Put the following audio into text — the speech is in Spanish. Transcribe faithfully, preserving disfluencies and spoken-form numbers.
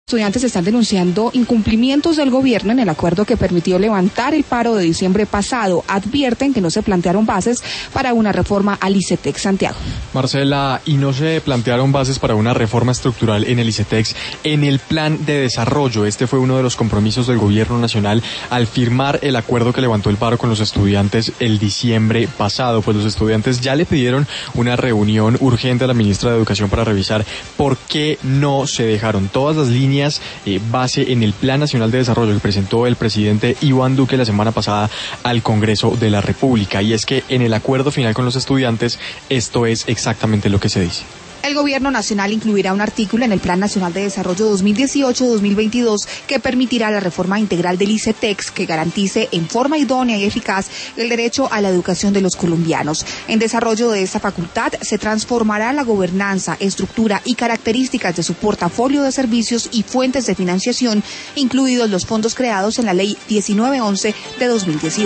Estudiantes están denunciando incumplimientos del gobierno en el acuerdo que permitió levantar el paro de diciembre pasado. Advierten que no se plantearon bases para una reforma al ICETEX. Santiago. Marcela, y no se plantearon bases para una reforma estructural en el ICETEX en el plan de desarrollo. Este fue uno de los compromisos del gobierno nacional al firmar el acuerdo que levantó el paro con los estudiantes el diciembre pasado. Pues los estudiantes ya le pidieron una reunión urgente a la ministra de Educación para revisar por qué no se dejaron todas las líneas Eh, base en el Plan Nacional de Desarrollo que presentó el presidente Iván Duque la semana pasada al Congreso de la República. Y es que en el acuerdo final con los estudiantes esto es exactamente lo que se dice. El Gobierno Nacional incluirá un artículo en el Plan Nacional de Desarrollo dos mil dieciocho a dos mil veintidós que permitirá la reforma integral del ICETEX que garantice en forma idónea y eficaz el derecho a la educación de los colombianos. En desarrollo de esta facultad se transformará la gobernanza, estructura y características de su portafolio de servicios y fuentes de financiación, incluidos los fondos creados en la Ley diecinueve once de dos mil dieciocho.